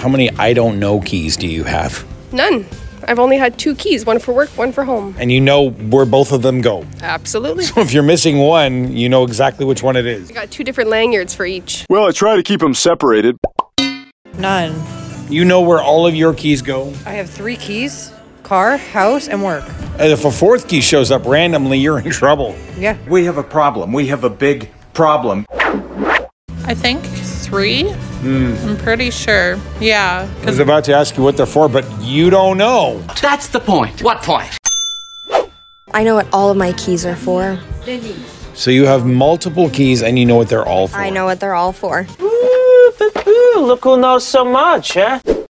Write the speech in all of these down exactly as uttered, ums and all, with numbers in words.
How many I don't know keys do you have? None. I've only had two keys, one for work, one for home. And you know where both of them go. Absolutely. So if you're missing one, you know exactly which one it is. I got two different lanyards for each. Well, I try to keep them separated. None. You know where all of your keys go. I have three keys: car, house, and work. And if a fourth key shows up randomly, you're in trouble. Yeah. We have a problem. We have a big problem. I think three. Mm. I'm pretty sure. Yeah. I was about to ask you what they're for, but you don't know. That's the point. What point? I know what all of my keys are for. So you have multiple keys and you know what they're all for. I know what they're all for. Ooh, ooh, look who knows so much, huh?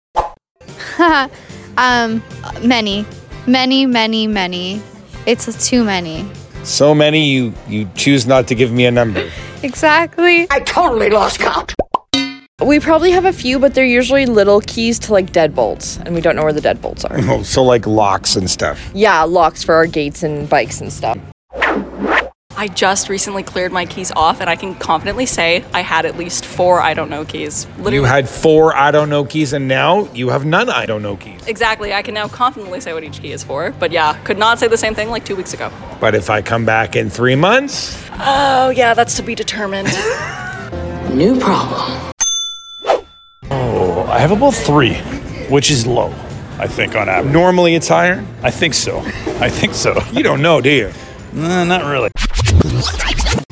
um, many, many, many, many. It's too many. So many you you choose not to give me a number. Exactly. I totally lost count. We probably have a few, but they're usually little keys to like deadbolts, and we don't know where the deadbolts are. Oh, so like locks and stuff. Yeah, locks for our gates and bikes and stuff. I just recently cleared my keys off, and I can confidently say I had at least four I don't know keys. Literally. You had four I don't know keys, and now you have none I don't know keys. Exactly. I can now confidently say what each key is for, but yeah, could not say the same thing like two weeks ago. But if I come back in three months? Oh, yeah, that's to be determined. New problem. Oh, I have about three, which is low, I think, on average. Normally it's higher? I think so. I think so. You don't know, do you? Uh, not really.